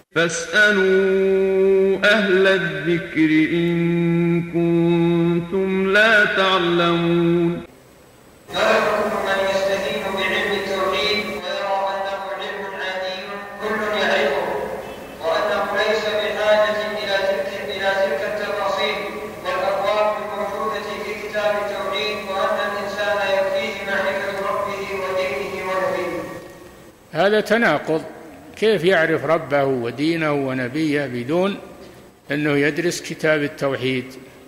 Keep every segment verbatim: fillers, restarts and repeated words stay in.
فاسألوا أهل الذكر إن كنتم لا تعلمون. ما يكون من يستهين بعلم التوحيد ويرى أنه علم عادي كل يعرفه، وأنه ليس بحاجة إلى تلك إلى تلك التفاصيل والأبواب الموجودة في كتاب التوحيد، وأن الإنسان يكفيه معرفة ربه ودينه ونبيه. هذا تناقض. كيف يعرف ربه ودينه ونبيه بدون أنه يدرس كتاب التوحيد؟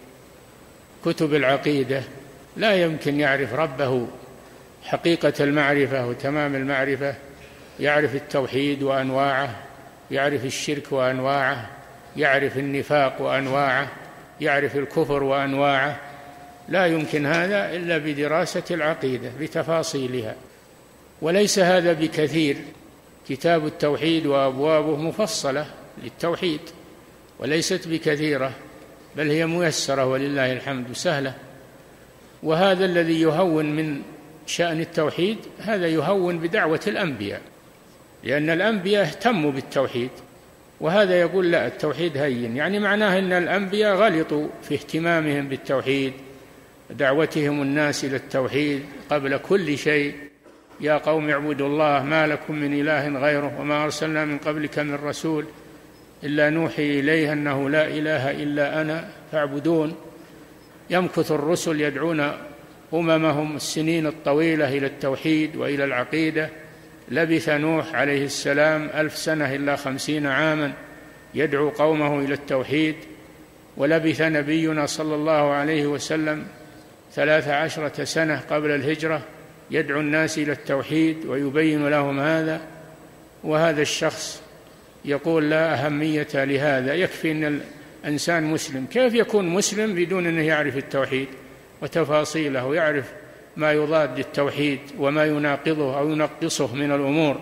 كتب العقيدة لا يمكن يعرف ربه حقيقة المعرفة وتمام المعرفة، يعرف التوحيد وأنواعه، يعرف الشرك وأنواعه، يعرف النفاق وأنواعه، يعرف الكفر وأنواعه. لا يمكن هذا إلا بدراسة العقيدة بتفاصيلها، وليس هذا بكثير. كتاب التوحيد وأبوابه مفصلة للتوحيد وليست بكثيرة، بل هي ميسرة ولله الحمد سهلة. وهذا الذي يهون من شأن التوحيد هذا يهون بدعوة الأنبياء، لأن الأنبياء اهتموا بالتوحيد، وهذا يقول لا التوحيد هين، يعني معناه أن الأنبياء غلطوا في اهتمامهم بالتوحيد، دعوتهم الناس إلى التوحيد قبل كل شيء. يا قوم اعبدوا الله ما لكم من إله غيره وما أرسلنا من قبلك من رسول إلا نوحي إليه أنه لا إله إلا أنا فاعبدون. يمكث الرسل يدعون أممهم السنين الطويلة إلى التوحيد وإلى العقيدة. لبث نوح عليه السلام ألف سنة إلا خمسين عاما يدعو قومه إلى التوحيد، ولبث نبينا صلى الله عليه وسلم ثلاث عشرة سنة قبل الهجرة يدعو الناس إلى التوحيد ويبين لهم هذا. وهذا الشخص يقول لا أهمية لهذا، يكفي أن الإنسان مسلم. كيف يكون مسلم بدون أنه يعرف التوحيد وتفاصيله ويعرف ما يضاد التوحيد وما يناقضه أو ينقصه من الأمور؟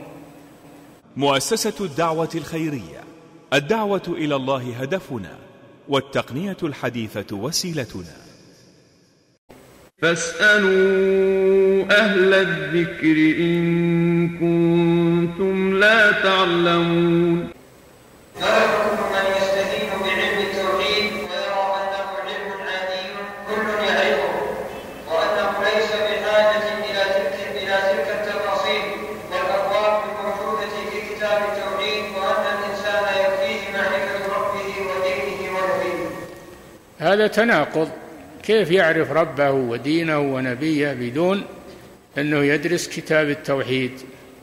مؤسسة الدعوة الخيرية، الدعوة إلى الله هدفنا، والتقنية الحديثة وسيلتنا. فاسألوا أهل الذكر إن كنتم لا تعلمون. ما يكون من يستهين بعلم التوحيد ويرى أنه علم عادي كل يعرفه، وأنه ليس بحاجة إلى تلك إلى تلك التفاصيل والأبواب الموجودة في كتاب التوحيد، وأن الإنسان يكفيه معرفة ربه ودينه ونبيه. هذا تناقض. كيف يعرف ربه ودينه ونبيه بدون أنه يدرس كتاب التوحيد؟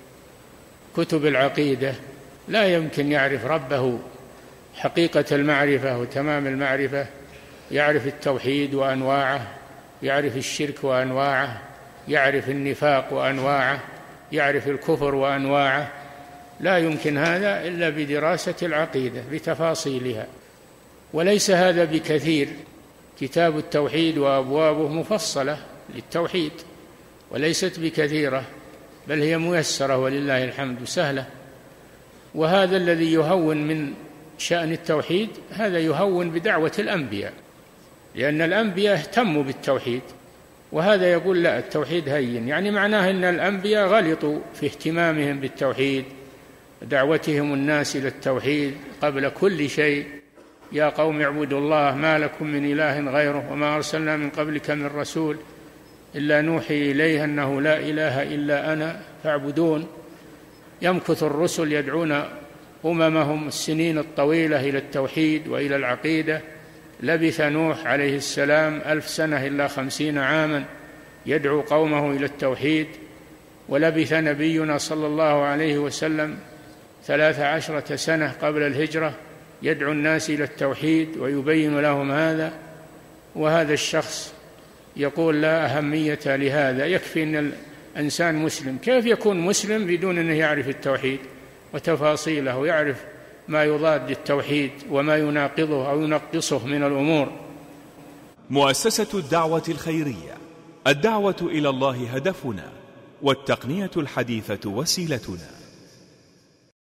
كتب العقيدة لا يمكن يعرف ربه حقيقة المعرفة وتمام المعرفة، يعرف التوحيد وأنواعه، يعرف الشرك وأنواعه، يعرف النفاق وأنواعه، يعرف الكفر وأنواعه. لا يمكن هذا إلا بدراسة العقيدة بتفاصيلها، وليس هذا بكثير. كتاب التوحيد وأبوابه مفصلة للتوحيد وليست بكثيرة، بل هي ميسرة ولله الحمد سهلة. وهذا الذي يهون من شأن التوحيد هذا يهون بدعوة الأنبياء، لأن الأنبياء اهتموا بالتوحيد، وهذا يقول لا التوحيد هين، يعني معناه أن الأنبياء غلطوا في اهتمامهم بالتوحيد، دعوتهم الناس إلى التوحيد قبل كل شيء. يا قوم اعبدوا الله ما لكم من إله غيره وما أرسلنا من قبلك من رسول إلا نوحي إليه أنه لا إله إلا أنا فاعبدون. يمكث الرسل يدعون أممهم السنين الطويلة إلى التوحيد وإلى العقيدة. لبث نوح عليه السلام ألف سنة إلا خمسين عاما يدعو قومه إلى التوحيد، ولبث نبينا صلى الله عليه وسلم ثلاث عشرة سنة قبل الهجرة يدعو الناس إلى التوحيد ويبين لهم هذا. وهذا الشخص يقول لا أهمية لهذا، يكفي أن الإنسان مسلم. كيف يكون مسلم بدون أنه يعرف التوحيد وتفاصيله ويعرف ما يضاد التوحيد وما يناقضه أو ينقصه من الأمور؟ مؤسسة الدعوة الخيرية، الدعوة إلى الله هدفنا، والتقنية الحديثة وسيلتنا.